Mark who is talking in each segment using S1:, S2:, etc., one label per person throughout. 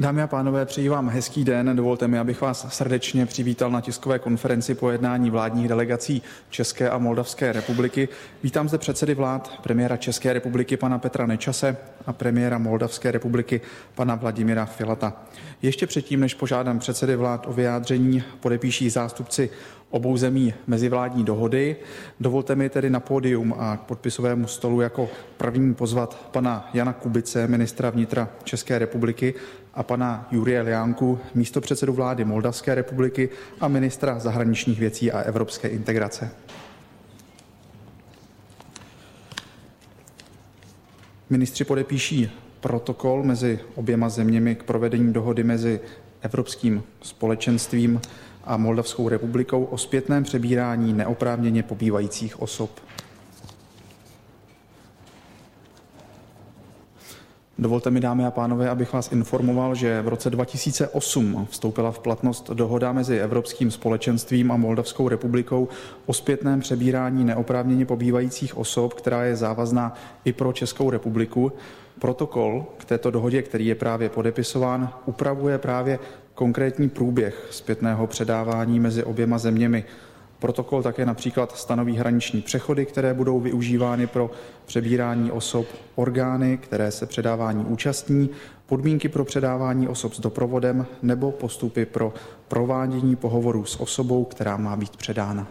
S1: Dámy a pánové, přeji vám hezký den. Dovolte mi, abych vás srdečně přivítal na tiskové konferenci po jednání vládních delegací České a Moldavské republiky. Vítám zde předsedy vlád, premiéra České republiky pana Petra Nečase a premiéra Moldavské republiky pana Vladimira Filata. Ještě předtím, než požádám předsedy vlád o vyjádření, podepíší zástupci obou zemí mezivládní dohody. Dovolte mi tedy na pódium a k podpisovému stolu jako první pozvat pana Jana Kubice, ministra vnitra České republiky, a pana Jurije Liánku, místopředsedu vlády Moldavské republiky a ministra zahraničních věcí a evropské integrace. Ministři podepíší protokol mezi oběma zeměmi k provedení dohody mezi Evropským společenstvím a Moldavskou republikou o zpětném přebírání neoprávněně pobývajících osob. Dovolte mi, dámy a pánové, abych vás informoval, že v roce 2008 vstoupila v platnost dohoda mezi Evropským společenstvím a Moldavskou republikou o zpětném přebírání neoprávněně pobývajících osob, která je závazná i pro Českou republiku. Protokol k této dohodě, který je právě podepisován, upravuje právě konkrétní průběh zpětného předávání mezi oběma zeměmi. Protokol také například stanoví hraniční přechody, které budou využívány pro přebírání osob, orgány, které se předávání účastní, podmínky pro předávání osob s doprovodem nebo postupy pro provádění pohovorů s osobou, která má být předána.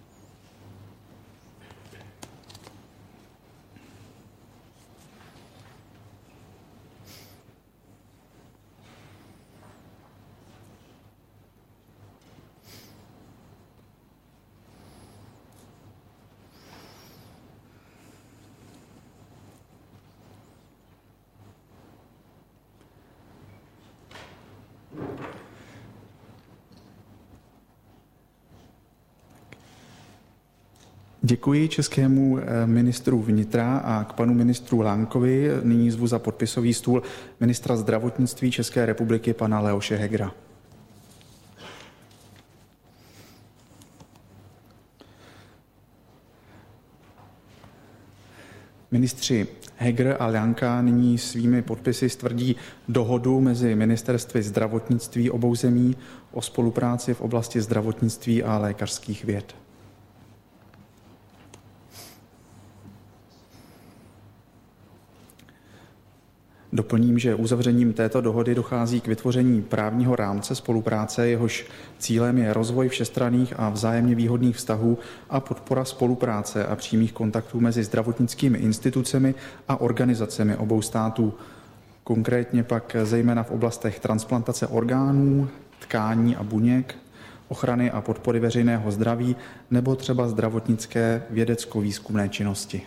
S1: Děkuji českému ministru vnitra a k panu ministru Lánkovi. Nyní zvu za podpisový stůl ministra zdravotnictví České republiky pana Leoše Hegera. Ministři Heger a Lánka nyní svými podpisy stvrdí dohodu mezi ministerstvy zdravotnictví obou zemí o spolupráci v oblasti zdravotnictví a lékařských věd. Doplním, že uzavřením této dohody dochází k vytvoření právního rámce spolupráce, jehož cílem je rozvoj všestranných a vzájemně výhodných vztahů a podpora spolupráce a přímých kontaktů mezi zdravotnickými institucemi a organizacemi obou států. Konkrétně pak zejména v oblastech transplantace orgánů, tkání a buněk, ochrany a podpory veřejného zdraví nebo třeba zdravotnické vědecko-výzkumné činnosti.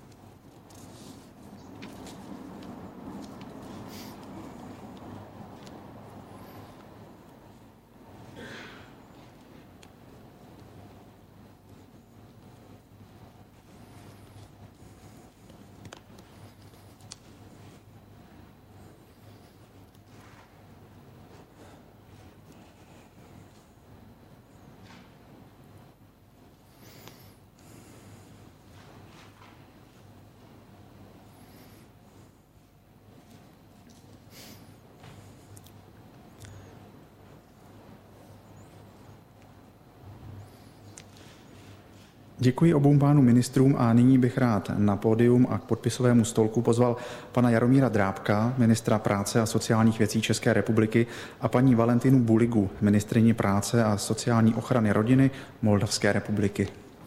S1: Děkuji obou pánům ministrům a nyní bych rád na pódium a k podpisovému stolku pozval pana Jaromíra Drábka, ministra práce a sociálních věcí České republiky, a paní Valentinu Buligu, ministryni práce a sociální ochrany rodiny Moldavské republiky.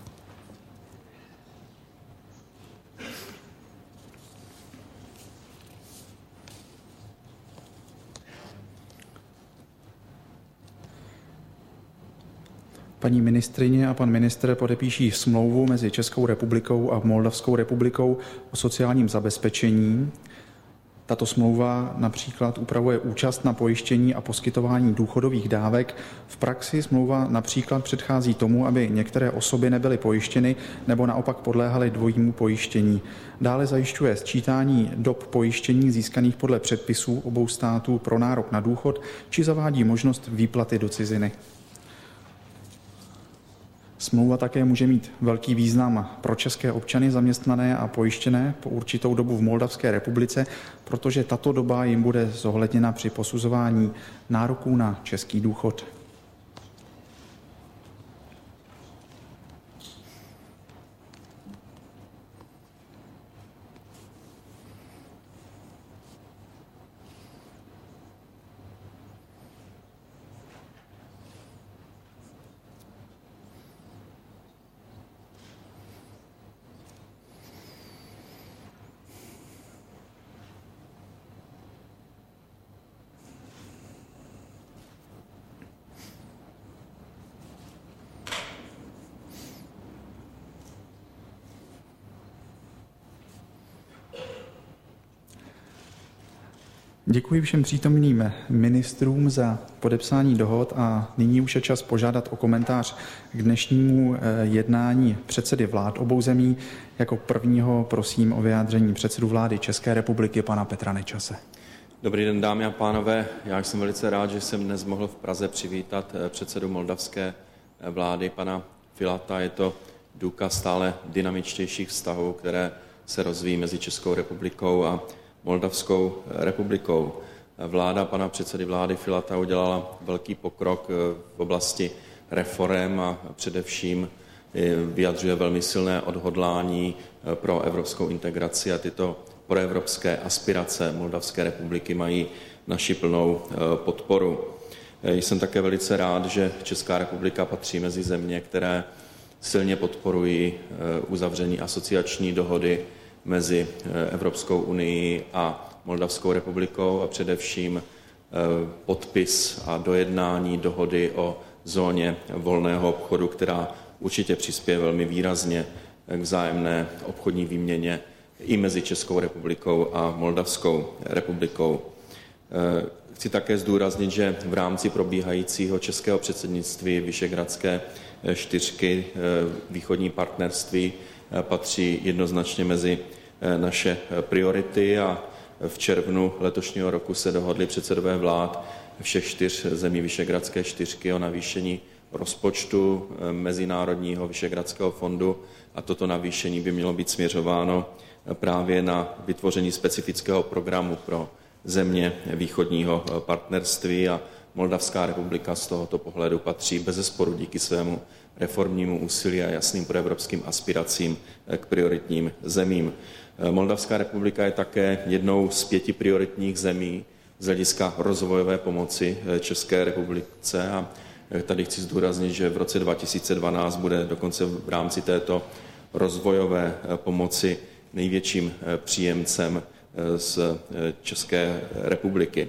S1: Paní ministryně a pan ministr podepíší smlouvu mezi Českou republikou a Moldavskou republikou o sociálním zabezpečení. Tato smlouva například upravuje účast na pojištění a poskytování důchodových dávek. V praxi smlouva například předchází tomu, aby některé osoby nebyly pojištěny nebo naopak podléhaly dvojímu pojištění. Dále zajišťuje sčítání dob pojištění získaných podle předpisů obou států pro nárok na důchod či zavádí možnost výplaty do ciziny. Smlouva také může mít velký význam pro české občany zaměstnané a pojištěné po určitou dobu v Moldavské republice, protože tato doba jim bude zohledněna při posuzování nároků na český důchod. Děkuji všem přítomným ministrům za podepsání dohod a nyní už je čas požádat o komentář k dnešnímu jednání předsedy vlád obou zemí. Jako prvního prosím o vyjádření předsedu vlády České republiky pana Petra Nečase.
S2: Dobrý den, dámy a pánové. Já jsem velice rád, že jsem dnes mohl v Praze přivítat předsedu moldavské vlády pana Filata. Je to důkaz stále dynamičtějších vztahů, které se rozvíjí mezi Českou republikou a Moldavskou republikou. Vláda pana předsedy vlády Filata udělala velký pokrok v oblasti reforem a především vyjadřuje velmi silné odhodlání pro evropskou integraci a tyto proevropské aspirace Moldavské republiky mají naši plnou podporu. Jsem také velice rád, že Česká republika patří mezi země, které silně podporují uzavření asociační dohody mezi Evropskou unii a Moldavskou republikou a především podpis a dojednání dohody o zóně volného obchodu, která určitě přispěje velmi výrazně k vzájemné obchodní výměně i mezi Českou republikou a Moldavskou republikou. Chci také zdůraznit, že v rámci probíhajícího českého předsednictví Visegrádské čtyřky východní partnerství patří jednoznačně mezi naše priority a v červnu letošního roku se dohodli předsedové vlád všech 4 zemí Visegrádské čtyřky o navýšení rozpočtu Mezinárodního Visegrádského fondu a toto navýšení by mělo být směřováno právě na vytvoření specifického programu pro země východního partnerství a Moldavská republika z tohoto pohledu patří bezesporu díky svému reformnímu úsilí a jasným proevropským aspiracím k prioritním zemím. Moldavská republika je také jednou z 5 prioritních zemí z hlediska rozvojové pomoci České republice a tady chci zdůraznit, že v roce 2012 bude dokonce v rámci této rozvojové pomoci největším příjemcem z České republiky.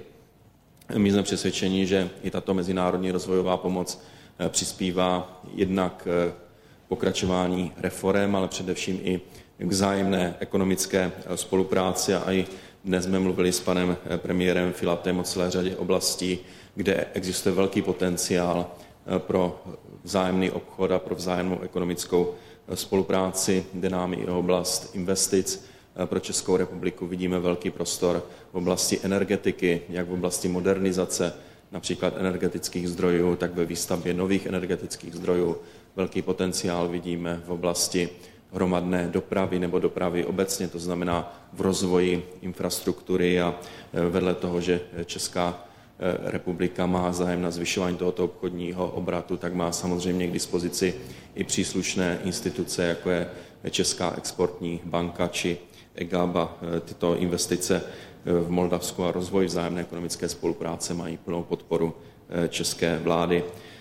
S2: My jsme přesvědčeni, že i tato mezinárodní rozvojová pomoc přispívá jednak pokračování reforem, ale především i k vzájemné ekonomické spolupráci a i dnes jsme mluvili s panem premiérem Filatem o celé řadě oblastí, kde existuje velký potenciál pro vzájemný obchod a pro vzájemnou ekonomickou spolupráci. Jde nám i o oblast investic. Pro Českou republiku vidíme velký prostor v oblasti energetiky, jak v oblasti modernizace například energetických zdrojů, tak ve výstavbě nových energetických zdrojů. Velký potenciál vidíme v oblasti hromadné dopravy nebo dopravy obecně, to znamená v rozvoji infrastruktury a vedle toho, že Česká republika má zájem na zvyšování tohoto obchodního obratu, tak má samozřejmě k dispozici i příslušné instituce, jako je Česká exportní banka či EGABA. Tyto investice v Moldavsku a rozvoj vzájemné ekonomické spolupráce mají plnou podporu české vlády.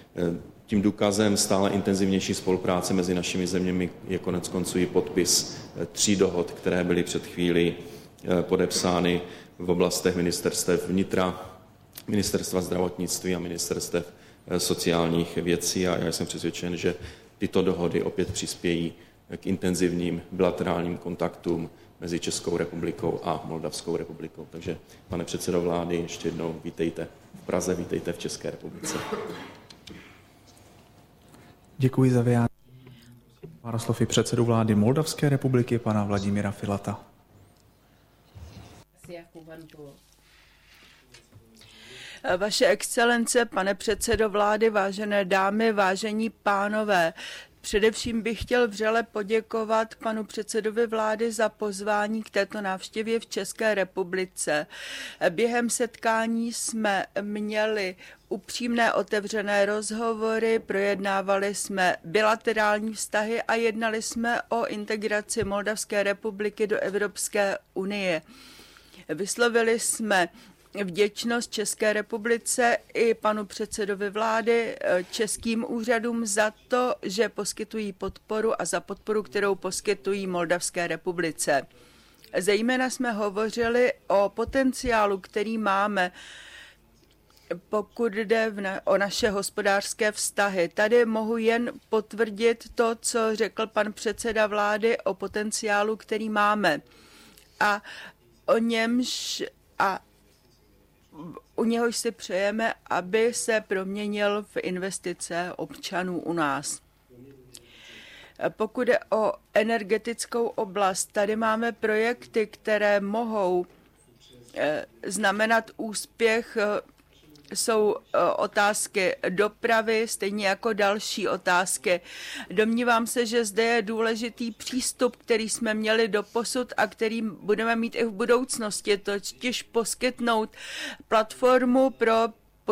S2: Tím důkazem stále intenzivnější spolupráce mezi našimi zeměmi je koneckonců i podpis 3 dohod, které byly před chvílí podepsány v oblastech ministerstev vnitra, ministerstva zdravotnictví a ministerstev sociálních věcí a já jsem přesvědčen, že tyto dohody opět přispějí k intenzivním bilaterálním kontaktům mezi Českou republikou a Moldavskou republikou. Takže, pane předsedo vlády, ještě jednou vítejte v Praze, vítejte v České republice.
S1: Děkuji za vyjádření. Pár slov i předsedu vlády Moldavské republiky, pana Vladimira Filata.
S3: Vaše excelence, pane předsedo vlády, vážené dámy, vážení pánové, Především bych chtěl vřele poděkovat panu předsedovi vlády za pozvání k této návštěvě v České republice. Během setkání jsme měli upřímné otevřené rozhovory, projednávali jsme bilaterální vztahy a jednali jsme o integraci Moldavské republiky do Evropské unie. Vyslovili jsme vděčnost České republice i panu předsedovi vlády, českým úřadům za to, že poskytují podporu a za podporu, kterou poskytují Moldavské republice. Zejména jsme hovořili o potenciálu, který máme, pokud jde o naše hospodářské vztahy. Tady mohu jen potvrdit to, co řekl pan předseda vlády o potenciálu, který máme. A o němž u něhož si přejeme, aby se proměnil v investice občanů u nás. Pokud je o energetickou oblast, tady máme projekty, které mohou znamenat úspěch. Jsou otázky dopravy, stejně jako další otázky. Domnívám se, že zde je důležitý přístup, který jsme měli doposud a který budeme mít i v budoucnosti, totiž poskytnout platformu pro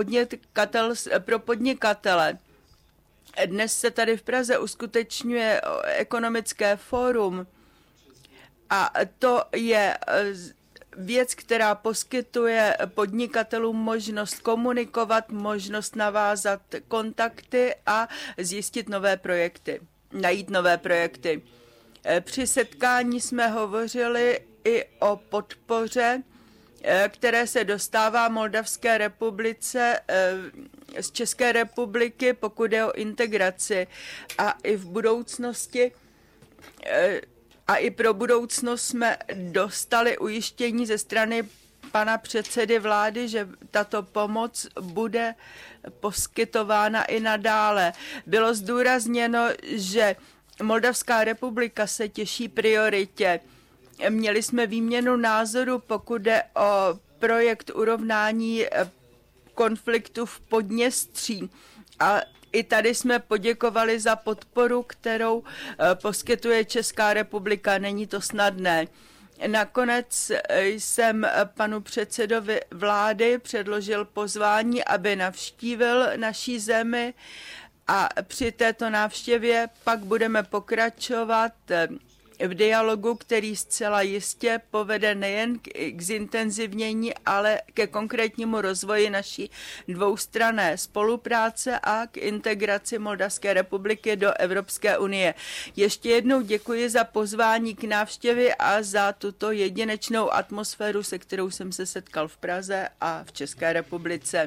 S3: podnikatele. Dnes se tady v Praze uskutečňuje ekonomické fórum a to je věc, která poskytuje podnikatelům možnost komunikovat, možnost navázat kontakty a zjistit nové projekty, najít nové projekty. Při setkání jsme hovořili i o podpoře, které se dostává Moldavské republice z České republiky, pokud jde o integraci a i v budoucnosti a i pro budoucnost jsme dostali ujištění ze strany pana předsedy vlády, že tato pomoc bude poskytována i nadále. Bylo zdůrazněno, že Moldavská republika se těší prioritě. Měli jsme výměnu názoru, pokud jde o projekt urovnání konfliktu v Podněstří. A i tady jsme poděkovali za podporu, kterou poskytuje Česká republika. Není to snadné. Nakonec jsem panu předsedovi vlády předložil pozvání, aby navštívil naší zemi a při této návštěvě pak budeme pokračovat v dialogu, který zcela jistě povede nejen k zintenzivnění, ale ke konkrétnímu rozvoji naší dvoustranné spolupráce a k integraci Moldavské republiky do Evropské unie. Ještě jednou děkuji za pozvání k návštěvě a za tuto jedinečnou atmosféru, se kterou jsem se setkal v Praze a v České republice.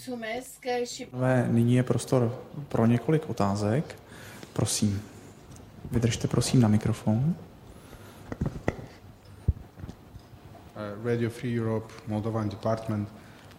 S1: Nyní je prostor pro několik otázek. Prosím. Vydržte prosím na mikrofon.
S4: Radio Free Europe, Moldovan Department.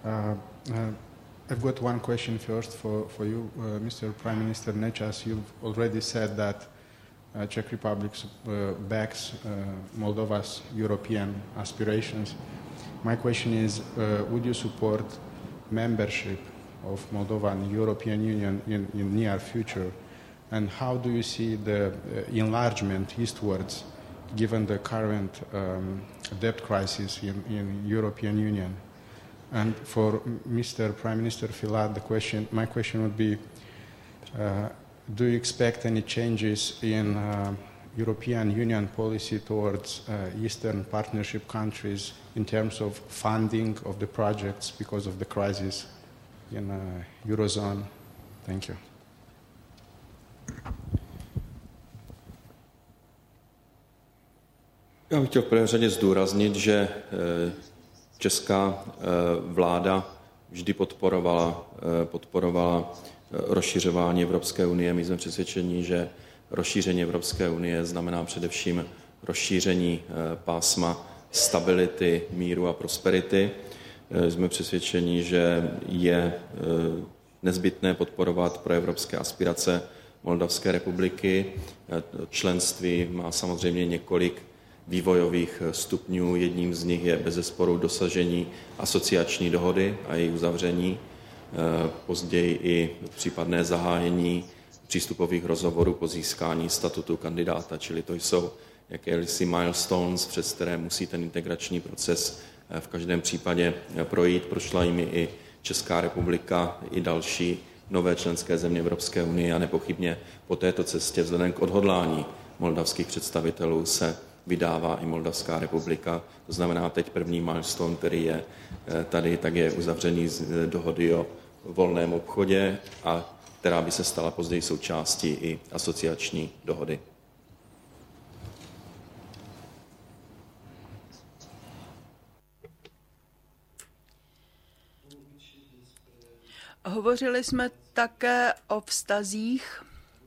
S4: I've got one question first for you, Mr. Prime Minister Nečas. You've already said that Czech Republic backs Moldova's European aspirations. My question is, would you support membership of Moldova in the European Union in near future? And how do you see the enlargement eastwards, given the current debt crisis in European Union? And for Mr. Prime Minister Filat, my question would be, do you expect any changes in European Union policy towards Eastern Partnership countries in terms of funding of the projects because of the crisis in Eurozone? Thank you.
S2: Já bych chtěl v prvé řadě zdůraznit, že česká vláda vždy podporovala rozšiřování Evropské unie. My jsme přesvědčeni, že rozšíření Evropské unie znamená především rozšíření pásma stability, míru a prosperity. Jsme přesvědčeni, že je nezbytné podporovat proevropské aspirace Moldavské republiky. Členství má samozřejmě několik vývojových stupňů. Jedním z nich je bezesporu dosažení asociační dohody a její uzavření, později i případné zahájení přístupových rozhovorů po získání statutu kandidáta, čili to jsou jakési milestones, přes které musí ten integrační proces v každém případě projít. Prošla jimi i Česká republika, i další nové členské země Evropské unie a nepochybně po této cestě vzhledem k odhodlání moldavských představitelů se vydává i Moldavská republika. To znamená teď první milestone, který je tady, tak je uzavření dohody o volném obchodě, a která by se stala později součástí i asociační dohody.
S3: Hovořili jsme také o vztazích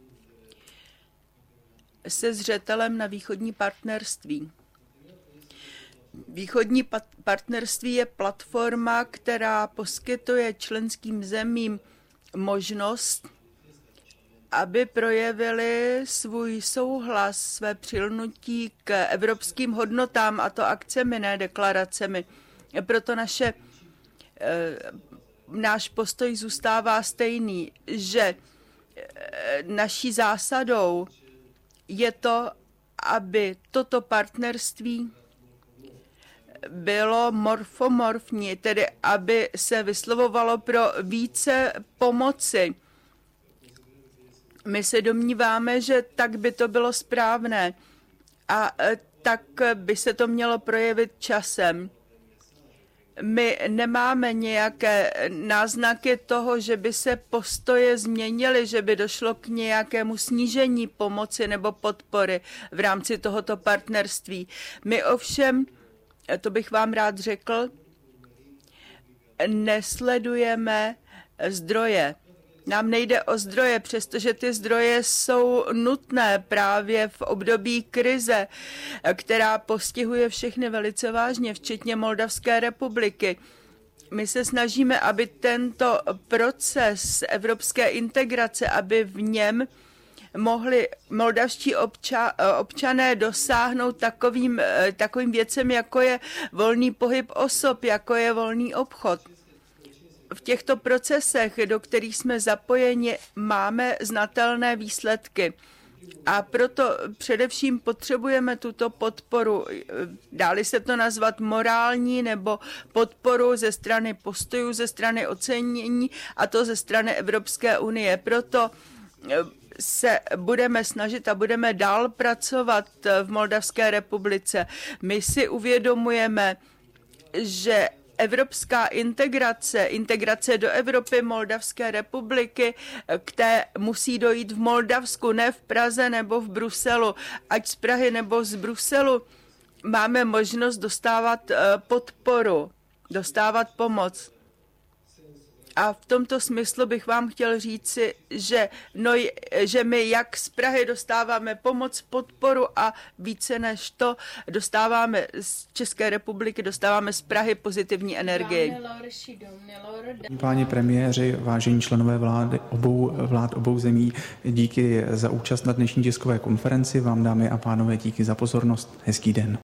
S3: se zřetelem na východní partnerství. Východní partnerství je platforma, která poskytuje členským zemím možnost, aby projevili svůj souhlas, své přilnutí k evropským hodnotám, a to akcemi, ne deklaracemi. Proto náš postoj zůstává stejný, že naší zásadou je to, aby toto partnerství bylo morfomorfní, tedy aby se vyslovovalo pro více pomoci. My se domníváme, že tak by to bylo správné a tak by se to mělo projevit časem. My nemáme nějaké náznaky toho, že by se postoje změnily, že by došlo k nějakému snížení pomoci nebo podpory v rámci tohoto partnerství. My ovšem, to bych vám rád řekl, nesledujeme zdroje. Nám nejde o zdroje, přestože ty zdroje jsou nutné právě v období krize, která postihuje všechny velice vážně, včetně Moldavské republiky. My se snažíme, aby tento proces evropské integrace, aby v něm mohli moldavští občané dosáhnout takovým věcem, jako je volný pohyb osob, jako je volný obchod. V těchto procesech, do kterých jsme zapojeni, máme znatelné výsledky. A proto především potřebujeme tuto podporu, dáli se to nazvat morální, nebo podporu ze strany postojů, ze strany ocenění, a to ze strany Evropské unie. Proto se budeme snažit a budeme dál pracovat v Moldavské republice. My si uvědomujeme, že evropská integrace do Evropy Moldavské republiky, k té musí dojít v Moldavsku, ne v Praze nebo v Bruselu. Ať z Prahy nebo z Bruselu máme možnost dostávat podporu, dostávat pomoc. A v tomto smyslu bych vám chtěl říci, že my jak z Prahy dostáváme pomoc, podporu a více než to dostáváme z České republiky, dostáváme z Prahy pozitivní energii.
S1: Páni premiéři, vážení členové vlád obou zemí, díky za účast na dnešní tiskové konferenci. Vám, dámy a pánové, díky za pozornost. Hezký den.